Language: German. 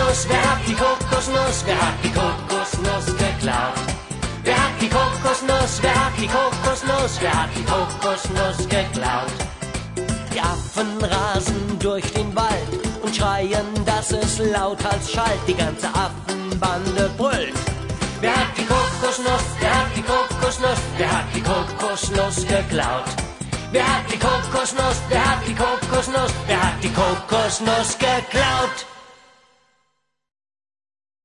Kokosnuss? Wer hat die Kokosnuss? Wer hat die Kokosnuss geklaut? Wer hat die Kokosnuss? Wer hat die Kokosnuss? Wer hat die Kokosnuss geklaut? Die Affen rasen durch den Wald und schreien, dass es lauthals schallt. Die ganze Affenbande brüllt. Wer hat die Kokosnuss? Wer hat die Kokosnuss? Wer hat die Kokosnuss geklaut? Wer hat die Kokosnuss? Wer hat die Kokosnuss? Wer hat die Kokosnuss geklaut?